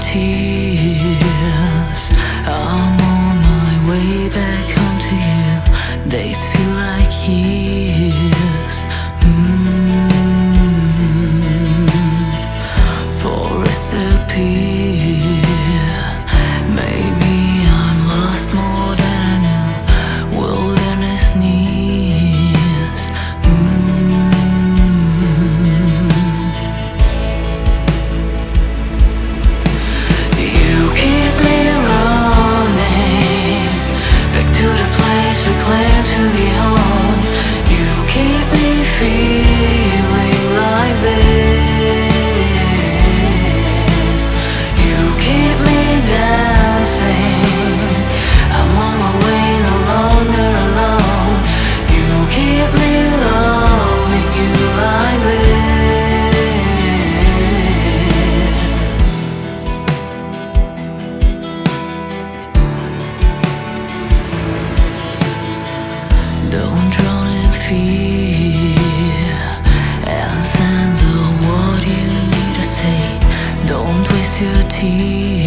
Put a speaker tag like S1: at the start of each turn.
S1: tears. I'm on my way back home to you. Days feel like years. For recipe, maybe I'm lost more than I knew. Wilderness needs. You keep me running back to the place we claim to be home. You keep me feeling like this. You keep me dancing. I'm on my way, no longer alone. You keep me loving you like this. Don't drown in fear and sense of what you need to say. Don't waste your tears.